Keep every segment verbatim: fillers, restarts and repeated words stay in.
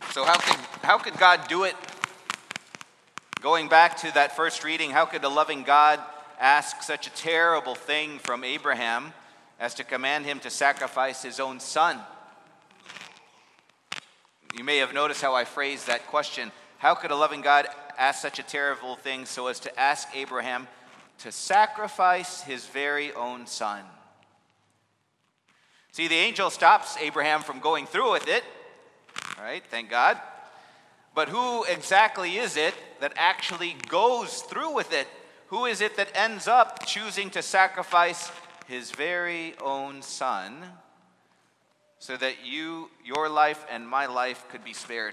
So how could, how could God do it? Going back to that first reading, how could a loving God ask such a terrible thing from Abraham as to command him to sacrifice his own son? You may have noticed how I phrased that question. How could a loving God ask such a terrible thing so as to ask Abraham to sacrifice his very own son? See, the angel stops Abraham from going through with it. All right, thank God. But who exactly is it that actually goes through with it? Who is it that ends up choosing to sacrifice his very own son so that you, your life and my life could be spared?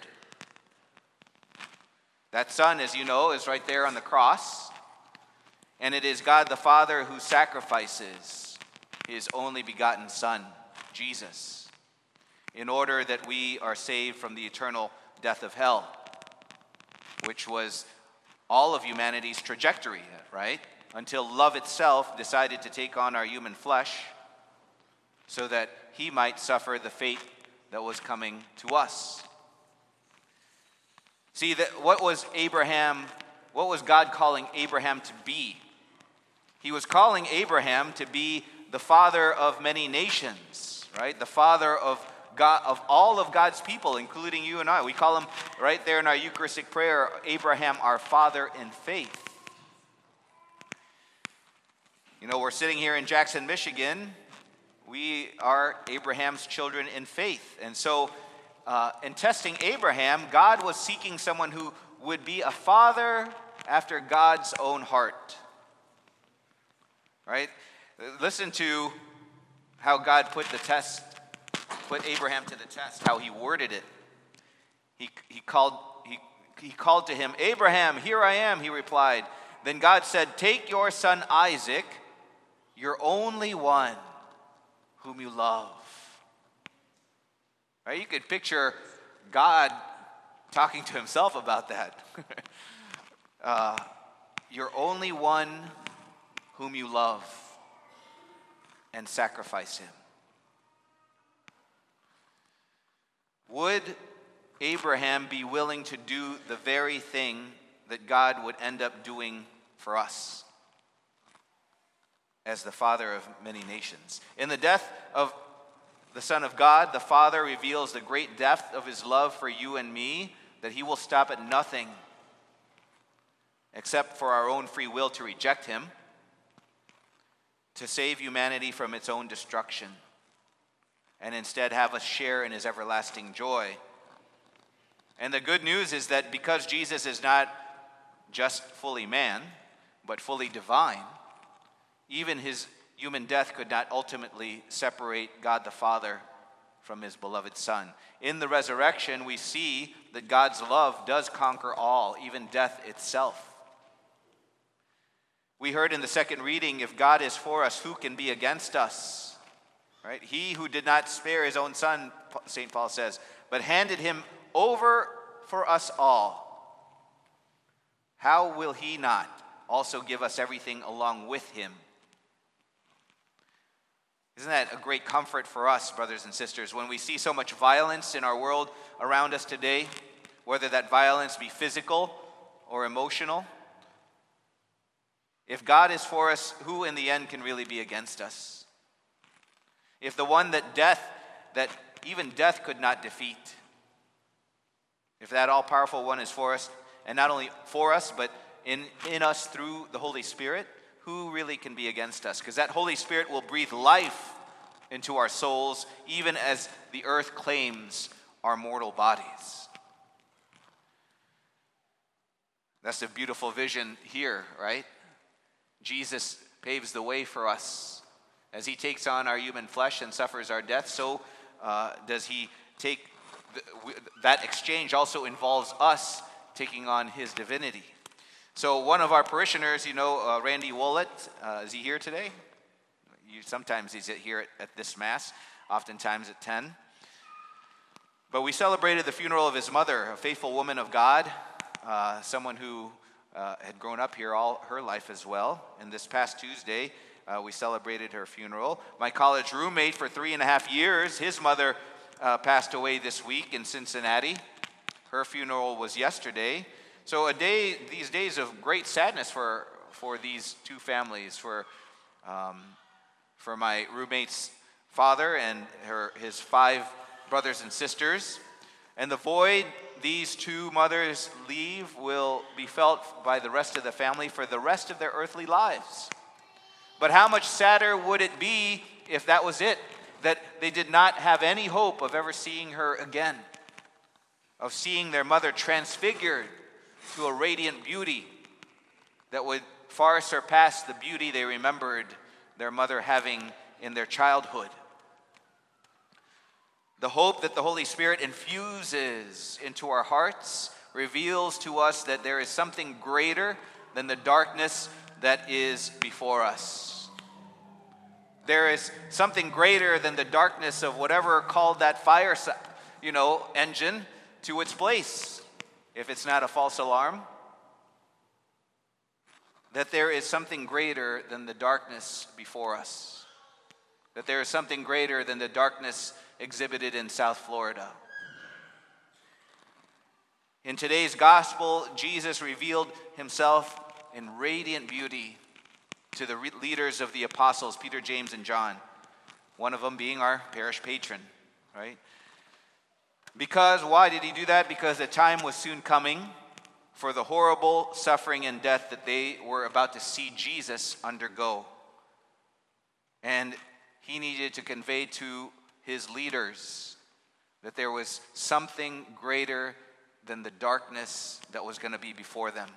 That son, as you know, is right there on the cross. And it is God the Father who sacrifices his only begotten Son, Jesus, in order that we are saved from the eternal death of hell, which was all of humanity's trajectory, right? Until love itself decided to take on our human flesh so that he might suffer the fate that was coming to us. See, that what was Abraham, what was God calling Abraham to be? He was calling Abraham to be the father of many nations, right? The father of God, of all of God's people, including you and I. We call him right there in our Eucharistic prayer, Abraham, our father in faith. You know, we're sitting here in Jackson, Michigan. We are Abraham's children in faith. And so, uh, in testing Abraham, God was seeking someone who would be a father after God's own heart. Right? Listen to how God put the test, put Abraham to the test, how he worded it. He, he, called, he, he called to him, "Abraham, here I am," he replied. Then God said, "Take your son Isaac, your only one, whom you love." Right? You could picture God talking to himself about that. uh, your only one whom you love, and sacrifice him. Would Abraham be willing to do the very thing that God would end up doing for us as the father of many nations? In the death of the Son of God, the Father reveals the great depth of his love for you and me, that he will stop at nothing except for our own free will to reject him, to save humanity from its own destruction, and instead have us share in his everlasting joy. And the good news is that because Jesus is not just fully man, but fully divine, even his human death could not ultimately separate God the Father from his beloved Son. In the resurrection, we see that God's love does conquer all, even death itself. We heard in the second reading, if God is for us, who can be against us? Right? He who did not spare his own son, Saint Paul says, but handed him over for us all. How will he not also give us everything along with him? Isn't that a great comfort for us, brothers and sisters, when we see so much violence in our world around us today, whether that violence be physical or emotional? If God is for us, who in the end can really be against us? If the one that death, that even death could not defeat, if that all-powerful one is for us, and not only for us, but in, in us through the Holy Spirit, who really can be against us? Because that Holy Spirit will breathe life into our souls, even as the earth claims our mortal bodies. That's a beautiful vision here, right? Jesus paves the way for us. As he takes on our human flesh and suffers our death, so uh, does he take, the, that exchange also involves us taking on his divinity. So one of our parishioners, you know, uh, Randy Wollett, uh, is he here today? You, sometimes he's here at, at this Mass, oftentimes at ten. But we celebrated the funeral of his mother, a faithful woman of God, uh, someone who uh, had grown up here all her life as well. And this past Tuesday, uh, we celebrated her funeral. My college roommate for three and a half years, his mother uh, passed away this week in Cincinnati. Her funeral was yesterday. So a day, these days of great sadness for, for these two families, for, um, for my roommate's father and her, his five brothers and sisters. And the void these two mothers leave will be felt by the rest of the family for the rest of their earthly lives. But how much sadder would it be if that was it, that they did not have any hope of ever seeing her again, of seeing their mother transfigured to a radiant beauty that would far surpass the beauty they remembered their mother having in their childhood. The hope that the Holy Spirit infuses into our hearts reveals to us that there is something greater than the darkness that is before us. There is something greater than the darkness of whatever called that fire, you know, engine to its place, if it's not a false alarm. That there is something greater than the darkness before us. That there is something greater than the darkness exhibited in South Florida. In today's gospel, Jesus revealed himself in radiant beauty to the re- leaders of the apostles, Peter, James, and John, one of them being our parish patron, right? Because, why did he do that? Because the time was soon coming for the horrible suffering and death that they were about to see Jesus undergo. And he needed to convey to his leaders that there was something greater than the darkness that was going to be before them.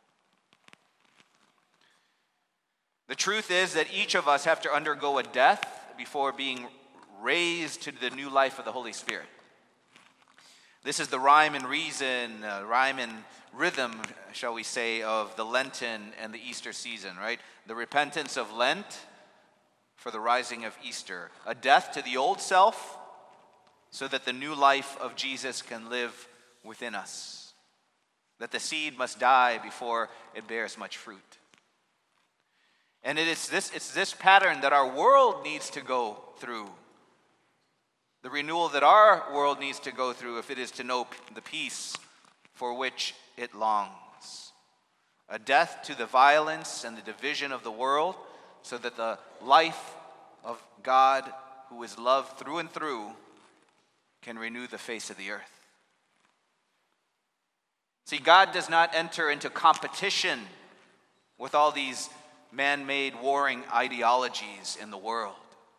The truth is that each of us have to undergo a death before being raised to the new life of the Holy Spirit. This is the rhyme and reason, uh, rhyme and rhythm, shall we say, of the Lenten and the Easter season, right? The repentance of Lent for the rising of Easter. A death to the old self so that the new life of Jesus can live within us. That the seed must die before it bears much fruit. And it is this, it's this pattern that our world needs to go through. The renewal that our world needs to go through if it is to know the peace for which it longs. A death to the violence and the division of the world, so that the life of God, who is love through and through, can renew the face of the earth. See, God does not enter into competition with all these man-made warring ideologies in the world.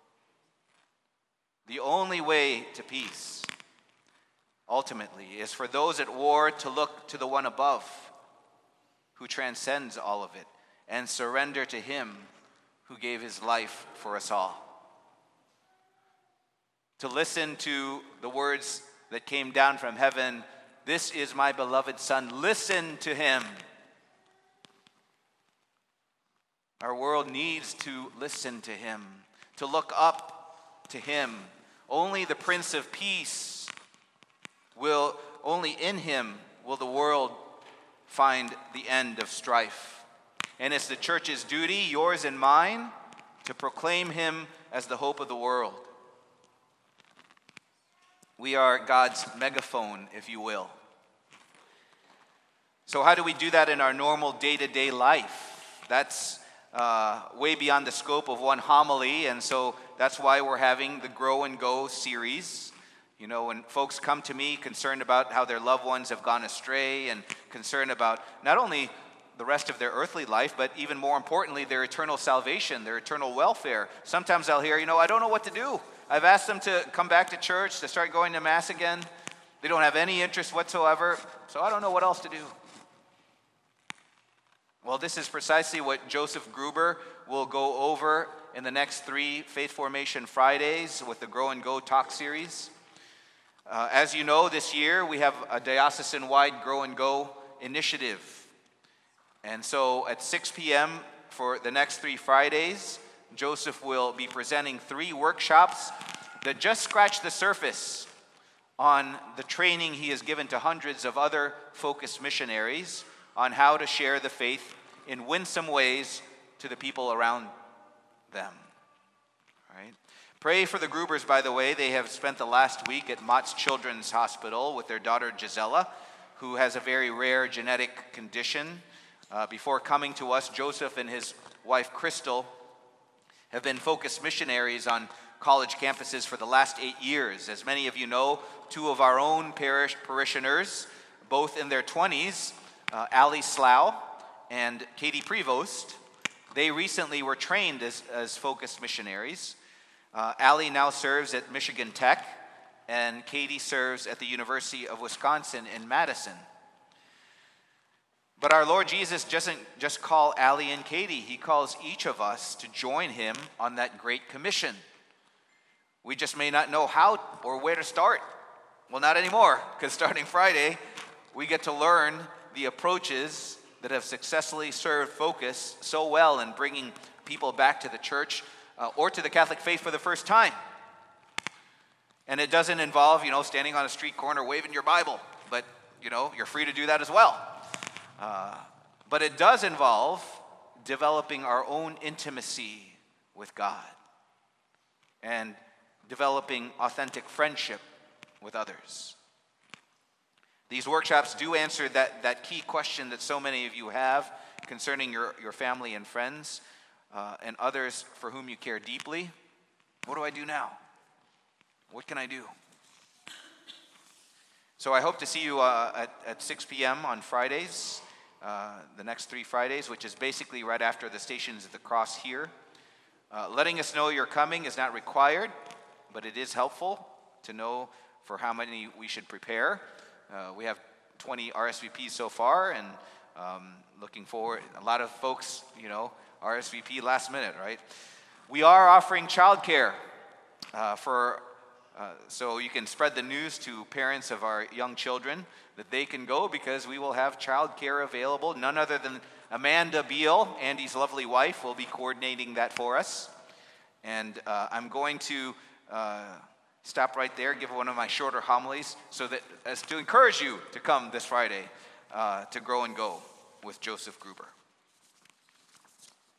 The only way to peace, ultimately, is for those at war to look to the one above, who transcends all of it, and surrender to him who gave his life for us all. To listen to the words that came down from heaven, "This is my beloved Son, listen to him." Our world needs to listen to him, to look up to him. Only the Prince of Peace will, only in him will the world find the end of strife. And it's the church's duty, yours and mine, to proclaim him as the hope of the world. We are God's megaphone, if you will. So how do we do that in our normal day-to-day life? That's uh, way beyond the scope of one homily, and so that's why we're having the Grow and Go series. You know, when folks come to me concerned about how their loved ones have gone astray and concerned about not only the rest of their earthly life, but even more importantly, their eternal salvation, their eternal welfare. Sometimes I'll hear, you know, I don't know what to do. I've asked them to come back to church, to start going to Mass again. They don't have any interest whatsoever, so I don't know what else to do. Well, this is precisely what Joseph Gruber will go over in the next three Faith Formation Fridays with the Grow and Go talk series. Uh, as you know, this year we have a diocesan-wide Grow and Go initiative. And so at six p.m. for the next three Fridays, Joseph will be presenting three workshops that just scratch the surface on the training he has given to hundreds of other focused missionaries on how to share the faith in winsome ways to the people around them. All right? Pray for the Grubers, by the way. They have spent the last week at Mott's Children's Hospital with their daughter Gisela, who has a very rare genetic condition. Uh, before coming to us, Joseph and his wife Crystal have been focused missionaries on college campuses for the last eight years. As many of you know, two of our own parish parishioners, both in their twenties, uh, Ali Slough and Katie Prevost, they recently were trained as, as focused missionaries. Uh, Ali now serves at Michigan Tech, and Katie serves at the University of Wisconsin in Madison. But our Lord Jesus doesn't just call Ali and Katie. He calls each of us to join him on that great commission. We just may not know how or where to start. Well, not anymore, because starting Friday, we get to learn the approaches that have successfully served Focus so well in bringing people back to the church uh, or to the Catholic faith for the first time. And it doesn't involve, you know, standing on a street corner waving your Bible, but, you know, you're free to do that as well. Uh, but it does involve developing our own intimacy with God and developing authentic friendship with others. These workshops do answer that, that key question that so many of you have concerning your, your family and friends uh, and others for whom you care deeply. What do I do now? What can I do? So I hope to see you uh, at, at six p.m. on Fridays, uh, the next three Fridays, which is basically right after the Stations of the Cross here. Uh, letting us know you're coming is not required, but it is helpful to know for how many we should prepare. Uh, we have twenty R S V Ps so far, and um, looking forward. A lot of folks, you know, R S V P last minute, right? We are offering childcare uh, for, uh, so you can spread the news to parents of our young children that they can go, because we will have childcare available. None other than Amanda Beal, Andy's lovely wife, will be coordinating that for us. And uh, I'm going to uh, stop right there, give one of my shorter homilies, so that as to encourage you to come this Friday uh, to Grow and Go with Joseph Gruber.